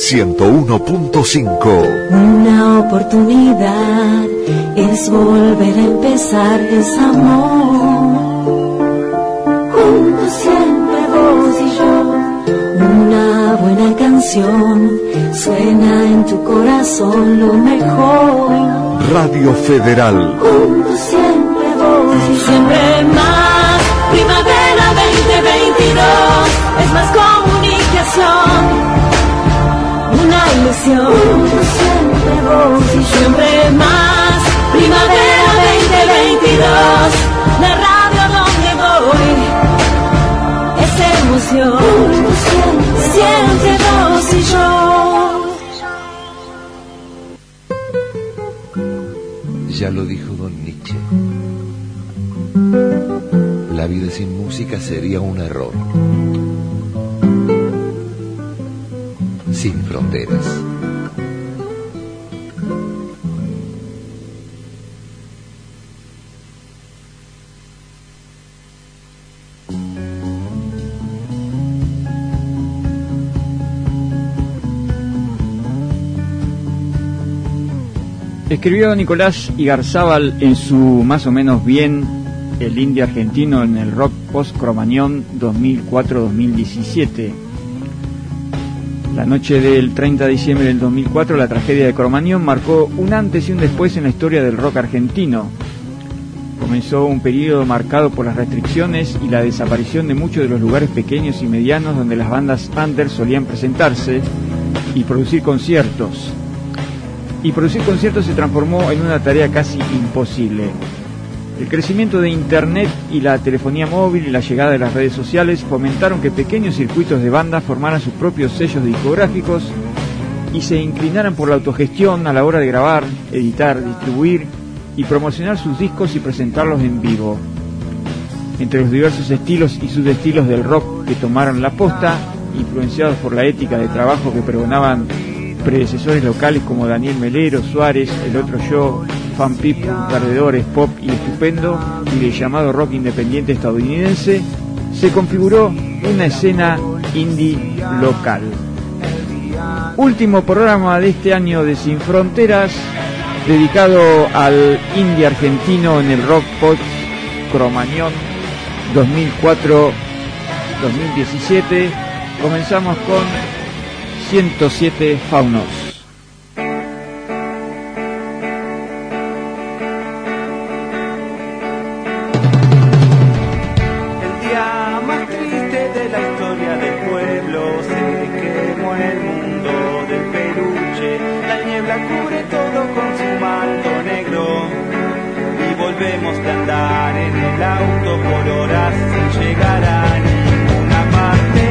101.5. Una oportunidad es volver a empezar, es amor. Juntos siempre vos y yo. Una buena canción suena en tu corazón lo mejor. Radio Federal. Juntos siempre vos y siempre más. Primavera 2022 es más comunicación. Una ilusión. Juntos siempre vos y siempre más. Primavera 2022. La radio donde voy es emoción. Siempre vos y yo. Ya lo dijo don Nietzsche. La vida sin música sería un error. Sin fronteras. Escribió Nicolás Igarzábal en su Más o menos bien, el indie argentino en el rock post-Cromañón 2004-2017. La noche del 30 de diciembre del 2004, la tragedia de Cromañón marcó un antes y un después en la historia del rock argentino. Comenzó un periodo marcado por las restricciones y la desaparición de muchos de los lugares pequeños y medianos donde las bandas under solían presentarse y producir conciertos. Y producir conciertos se transformó en una tarea casi imposible. El crecimiento de Internet y la telefonía móvil y la llegada de las redes sociales fomentaron que pequeños circuitos de bandas formaran sus propios sellos discográficos y se inclinaran por la autogestión a la hora de grabar, editar, distribuir y promocionar sus discos y presentarlos en vivo. Entre los diversos estilos y subestilos del rock que tomaron la posta, influenciados por la ética de trabajo que pregonaban predecesores locales como Daniel Melero, Suárez, El Otro Yo, Fan People, Perdedores, Pop y Estupendo, y el llamado rock independiente estadounidense, se configuró una escena indie local. Último programa de este año de Sin Fronteras, dedicado al indie argentino en el rock post Cromañón 2004-2017. Comenzamos con 107 Faunos. El día más triste de la historia del pueblo, se quemó el mundo del peluche, la niebla cubre todo con su manto negro y volvemos de andar en el auto por horas sin llegar a ninguna parte.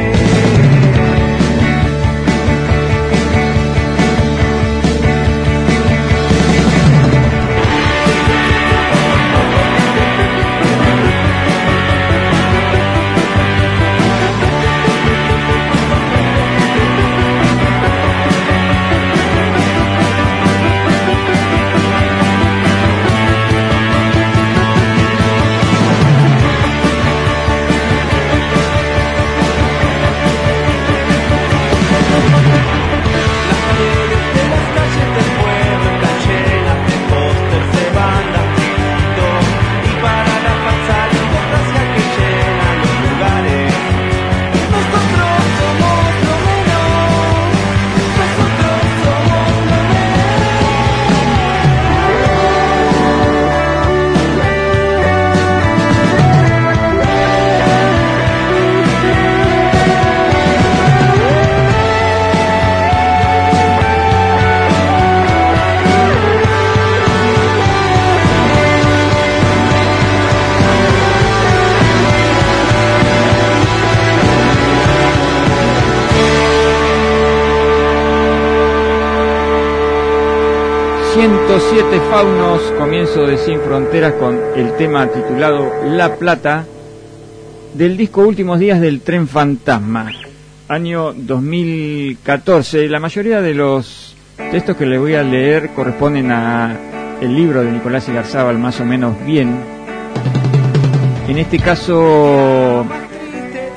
Siete Faunos, comienzo de Sin Fronteras con el tema titulado La Plata del disco Últimos Días del Tren Fantasma, año 2014. La mayoría de los textos que les voy a leer corresponden a el libro de Nicolás Igarzábal, Más o menos bien. En este caso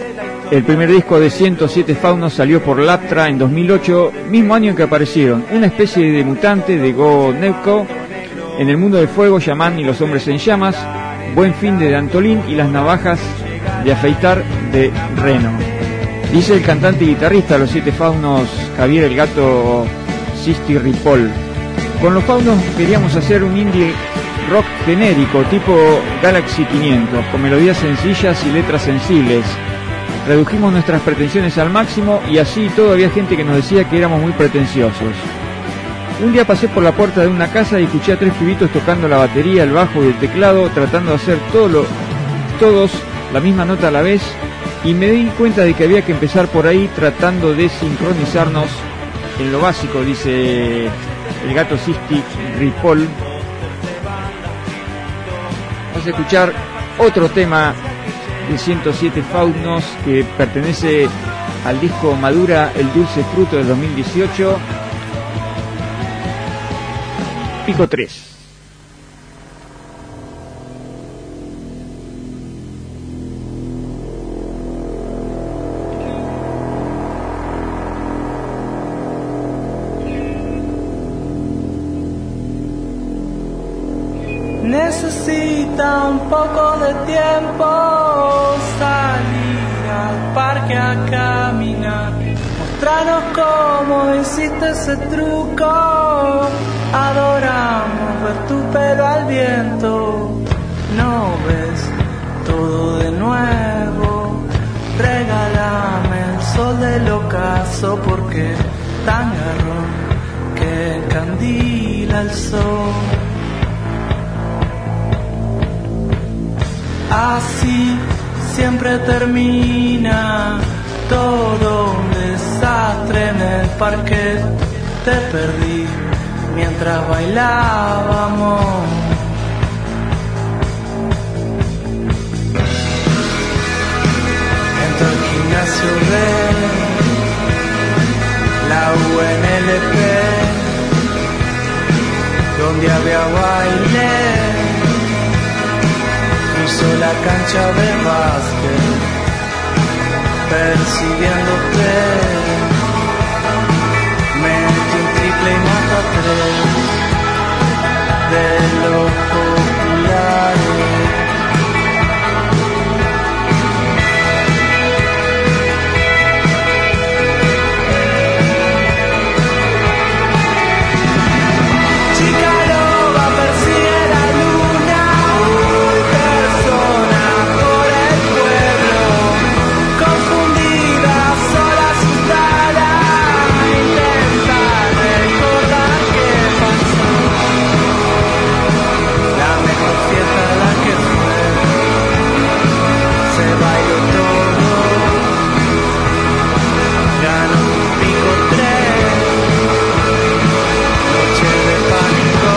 El primer disco de 107 Faunos salió por Laptra en 2008, mismo año en que aparecieron una especie de mutante de Go Nevco, En el mundo del fuego, Yaman y los hombres en llamas, Buen fin de Antolín y Las navajas de afeitar de Reno. Dice el cantante y guitarrista de los 7 Faunos, Javier el Gato Sisti Ripoll: con los Faunos queríamos hacer un indie rock genérico tipo Galaxy 500, con melodías sencillas y letras sensibles. Redujimos nuestras pretensiones al máximo y así todo había gente que nos decía que éramos muy pretenciosos. Un día pasé por la puerta de una casa y escuché a 3 pibitos tocando la batería, el bajo y el teclado, tratando de hacer todos la misma nota a la vez, y me di cuenta de que había que empezar por ahí tratando de sincronizarnos en lo básico, dice el Gato Sisti Ripoll. Vamos a escuchar otro tema de 107 Faunos que pertenece al disco Madura el dulce fruto del 2018, Pico 3. Necesita un poco de tiempo, salir al parque a caminar, mostrarnos cómo hiciste ese truco. Adoramos ver tu pelo al viento, no ves todo de nuevo. Regálame el sol del ocaso, porque tan garrón que encandila el sol. Así siempre termina todo un desastre en el parque. Te perdí mientras bailábamos. Entro al gimnasio de la UNLP, donde había baile. Cruzo la cancha de básquet, persiguiéndote. Metí un triple y mata 3 de los populares. Chica loba persigue la luna, persona por el pueblo, confundida, sola, asustada, intenta recordar qué pasó. La mejor fiesta la que fue, se bailó todo, ganó un pico 3, noche de pánico.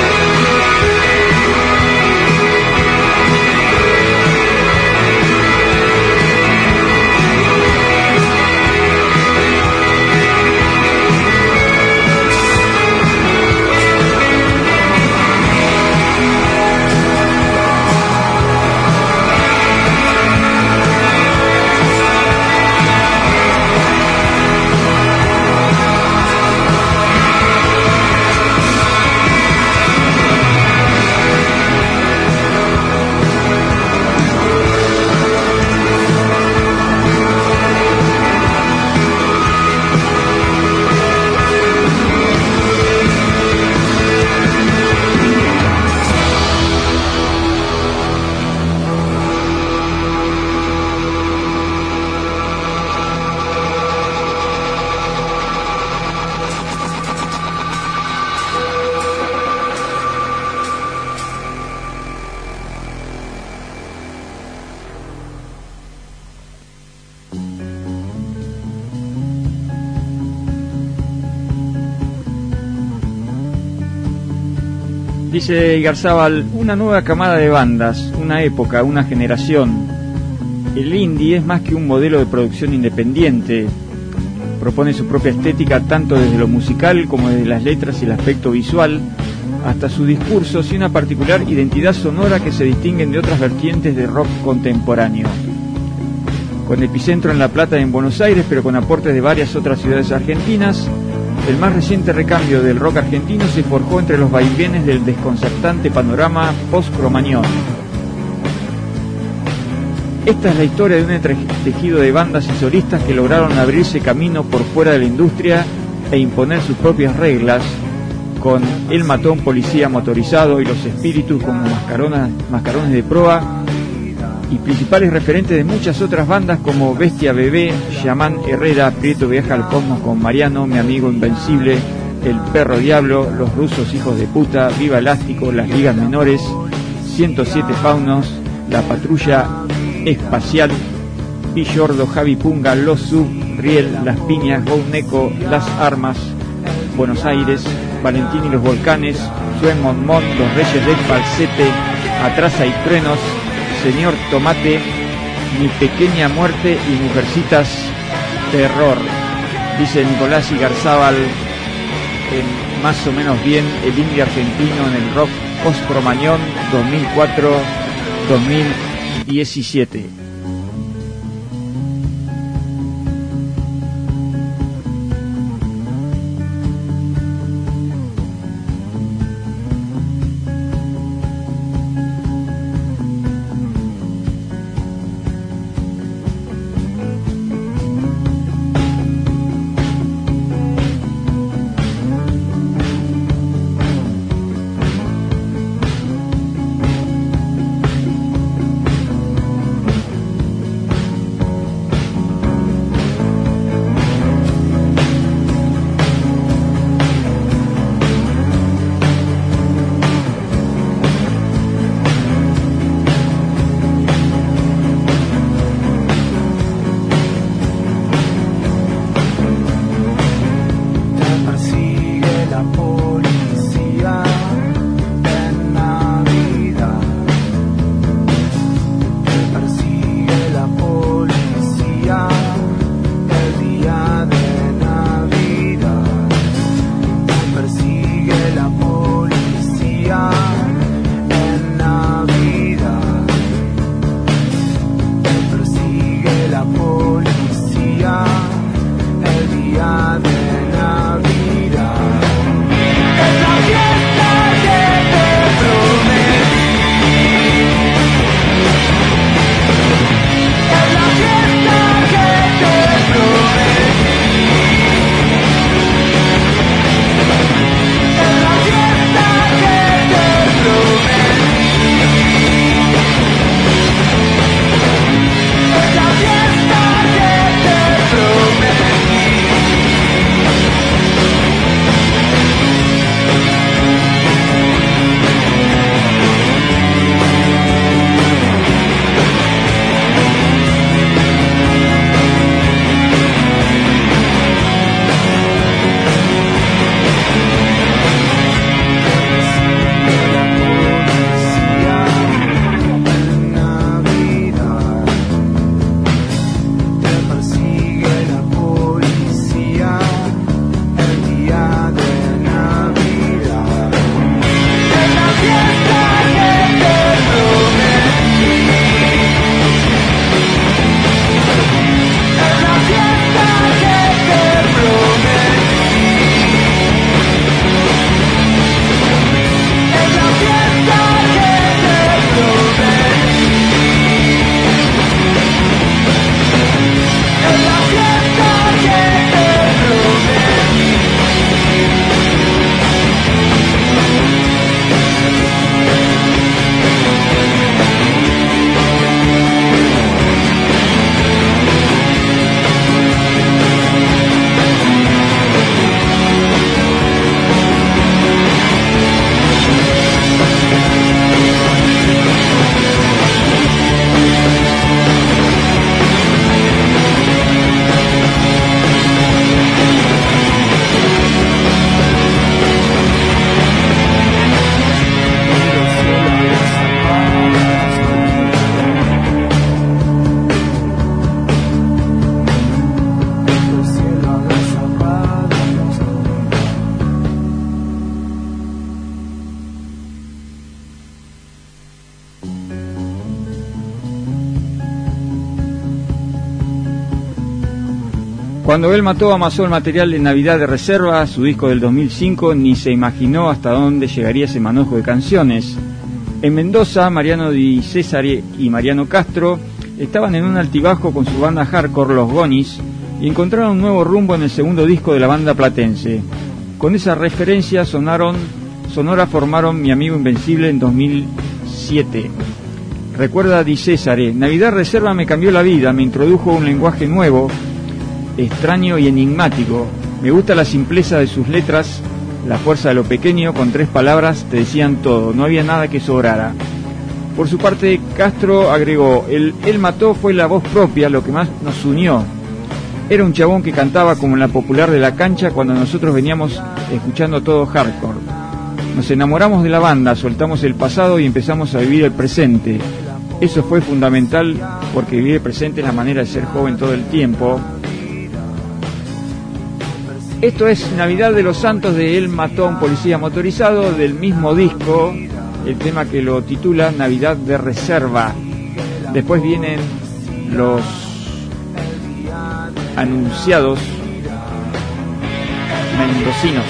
Dice Garzábal: una nueva camada de bandas, una época, una generación. El indie es más que un modelo de producción independiente. Propone su propia estética tanto desde lo musical como desde las letras y el aspecto visual, hasta sus discursos y una particular identidad sonora que se distinguen de otras vertientes de rock contemporáneo. con epicentro en La Plata y en Buenos Aires, pero con aportes de varias otras ciudades argentinas. El más reciente recambio del rock argentino se forjó entre los vaivenes del desconcertante panorama post-Cromañón. Esta es la historia de un entretejido de bandas y solistas que lograron abrirse camino por fuera de la industria e imponer sus propias reglas, con El Matón Policía Motorizado y Los Espíritus como mascarones de proa, y principales referentes de muchas otras bandas como Bestia Bebé, Yamán Herrera, Prieto Viaja al Cosmos con Mariano, Mi Amigo Invencible, El Perro Diablo, Los Rusos Hijos de Puta, Viva Elástico, Las Ligas Menores, 107 Faunos, La Patrulla Espacial, Villordo, Javi Punga, Los Sub, Riel, Las Piñas, Gouneco, Las Armas, Buenos Aires, Valentín y los Volcanes, Suen Monmont, Los Reyes del Falsete, Atrás hay Truenos, Señor Tomate, Mi Pequeña Muerte y Mujercitas Terror. Dice Nicolás Igarzábal, más o menos bien, el indie argentino en el rock post-Cromañón 2004-2017. Cuando él mató, amasó el material de Navidad de Reserva, su disco del 2005, ni se imaginó hasta dónde llegaría ese manojo de canciones. En Mendoza, Mariano Di Cesare y Mariano Castro estaban en un altibajo con su banda hardcore Los Gonis y encontraron un nuevo rumbo en el segundo disco de la banda platense. Con esa referencia Sonora formaron Mi Amigo Invencible en 2007. Recuerda Di Cesare: Navidad Reserva me cambió la vida, me introdujo a un lenguaje nuevo, extraño y enigmático. Me gusta la simpleza de sus letras, la fuerza de lo pequeño, con 3 palabras te decían todo, no había nada que sobrara. Por su parte, Castro agregó: Él mató fue la voz propia, lo que más nos unió. Era un chabón que cantaba como en la popular de la cancha cuando nosotros veníamos escuchando todo hardcore. Nos enamoramos de la banda, soltamos el pasado y empezamos a vivir el presente. Eso fue fundamental porque vivir el presente es la manera de ser joven todo el tiempo. Esto es Navidad de los Santos de Él mató a un policía motorizado, del mismo disco, el tema que lo titula Navidad de Reserva. Después vienen los anunciados mendocinos.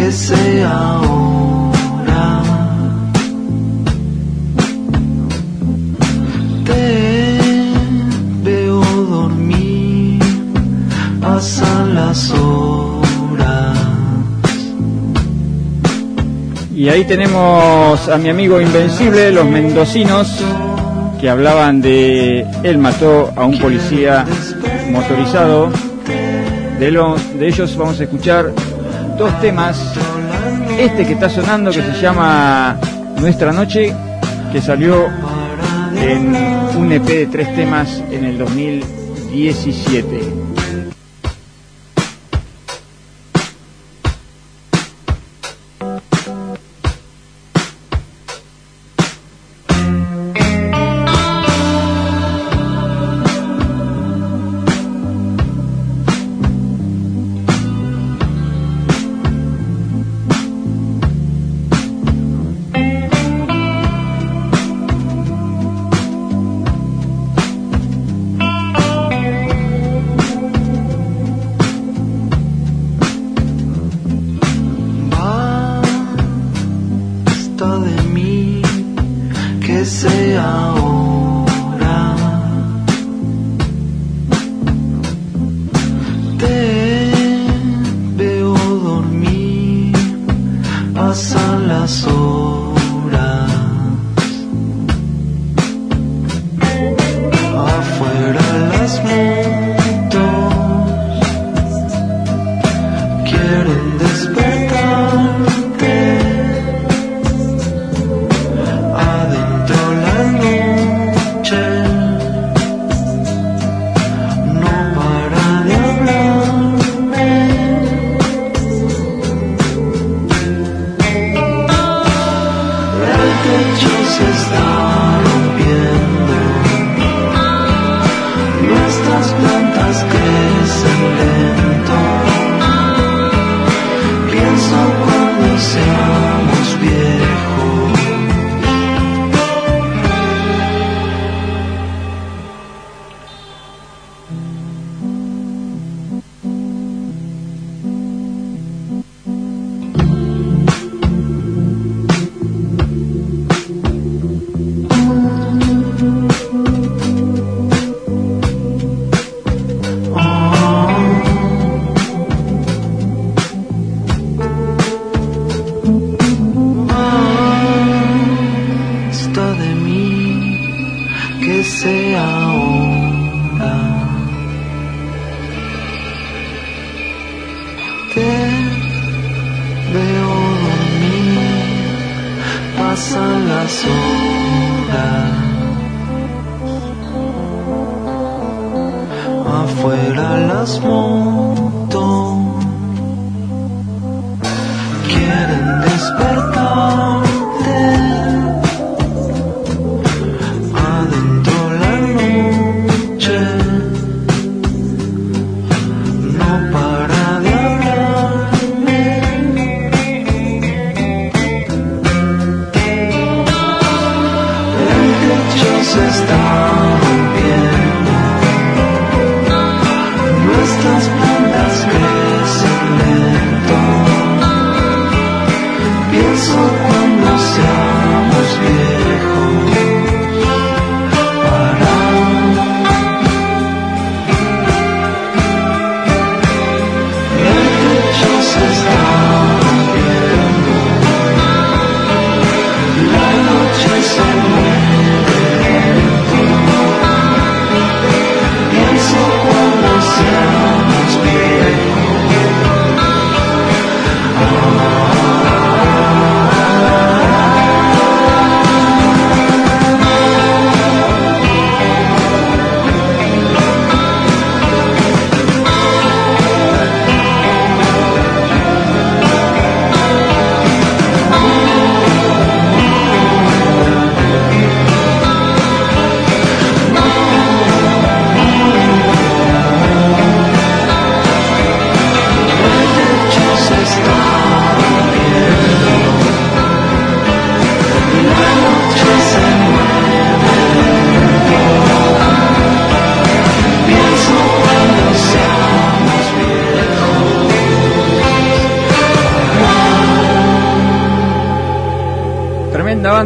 que sea ahora. Te veo dormir, pasan las horas. Y ahí tenemos a mi amigo Invencible, los mendocinos, que hablaban de él mató a un policía motorizado. De ellos vamos a escuchar dos temas. Este que está sonando, que se llama Nuestra Noche, que salió en un EP de 3 temas en el 2017.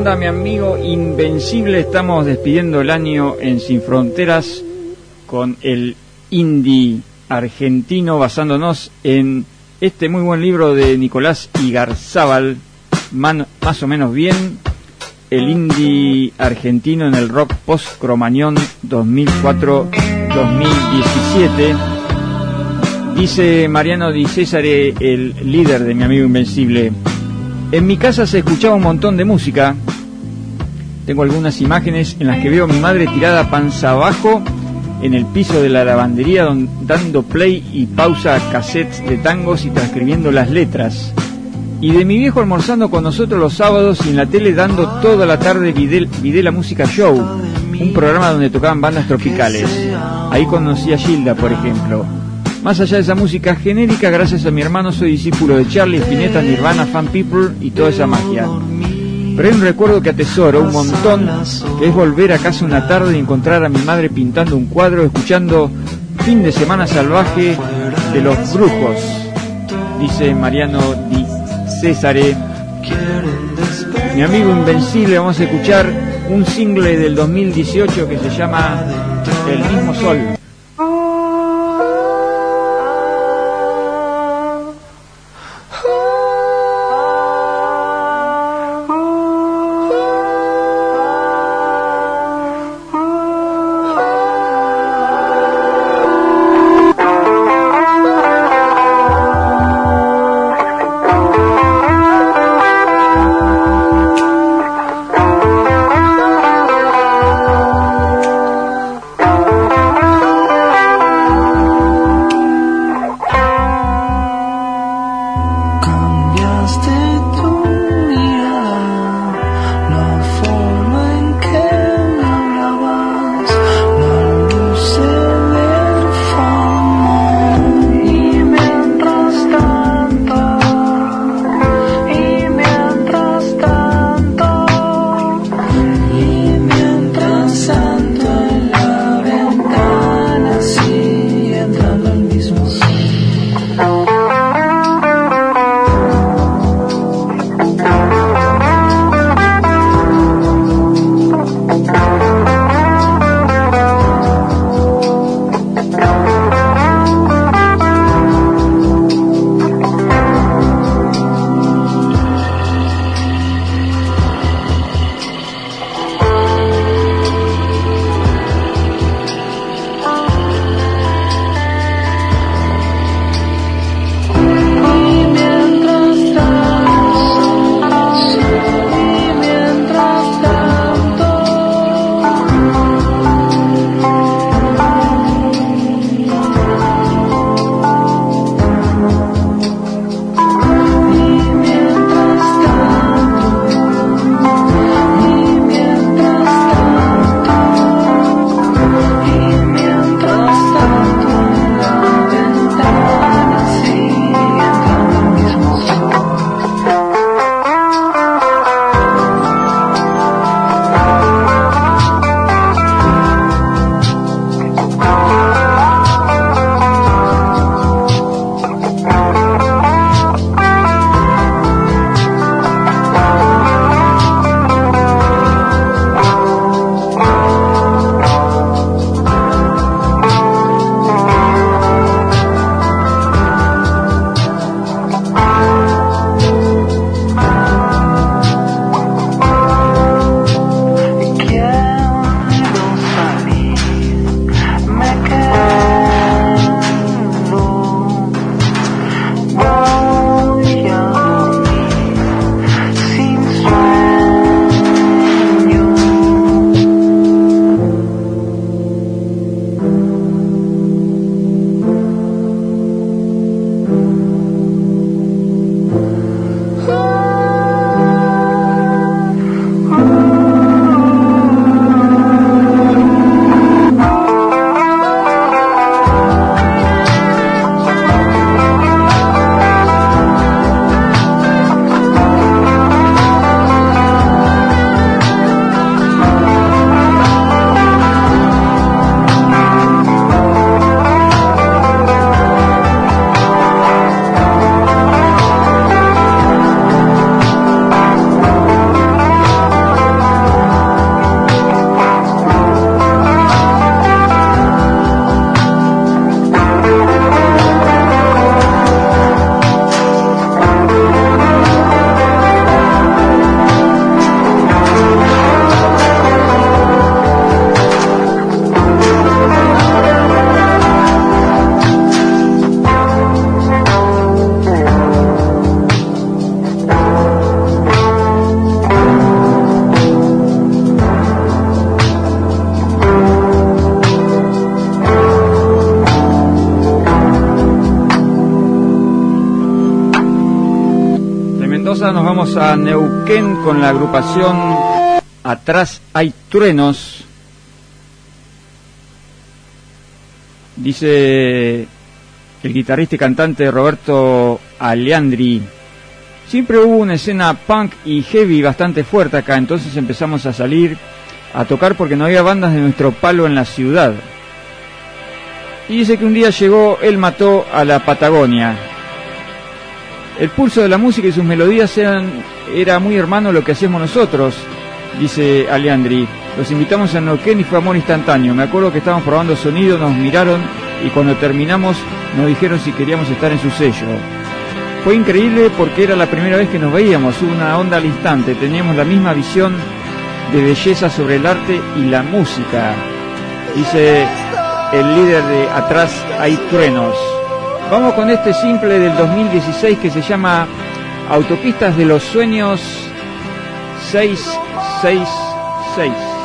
onda, mi amigo invencible? Estamos despidiendo el año en Sin Fronteras con el indie argentino, basándonos en este muy buen libro de Nicolás Igarzábal, más o menos bien, el indie argentino en el rock post-Cromañón 2004-2017. Dice Mariano Di Cesare, el líder de mi amigo invencible: en mi casa se escuchaba un montón de música. Tengo algunas imágenes en las que veo a mi madre tirada panza abajo en el piso de la lavandería, dando play y pausa a cassettes de tangos y transcribiendo las letras. Y de mi viejo almorzando con nosotros los sábados y en la tele dando toda la tarde Vidé la Música Show, un programa donde tocaban bandas tropicales. Ahí conocí a Gilda, por ejemplo. Más allá de esa música genérica, gracias a mi hermano soy discípulo de Charlie, Spinetta, Nirvana, Fan People y toda esa magia. Pero hay un recuerdo que atesoro un montón, que es volver a casa una tarde y encontrar a mi madre pintando un cuadro, escuchando Fin de Semana Salvaje de Los Brujos. Dice Mariano Di Cesare. Mi amigo invencible, vamos a escuchar un single del 2018 que se llama El Mismo Sol. Mendoza nos vamos a Neuquén con la agrupación Atrás hay truenos. Dice el guitarrista y cantante Roberto Aleandri: siempre hubo una escena punk y heavy bastante fuerte acá, entonces empezamos a salir a tocar porque no había bandas de nuestro palo en la ciudad. Y dice que un día llegó El Mató a la Patagonia. El pulso de la música y sus melodías era muy hermano a lo que hacemos nosotros, dice Aleandri. Los invitamos a Neuquén y fue amor instantáneo. Me acuerdo que estábamos probando sonido, nos miraron y cuando terminamos nos dijeron si queríamos estar en su sello. Fue increíble porque era la primera vez que nos veíamos, una onda al instante, teníamos la misma visión de belleza sobre el arte y la música, dice el líder de Atrás hay truenos. Vamos con este simple del 2016 que se llama Autopistas de los Sueños 666.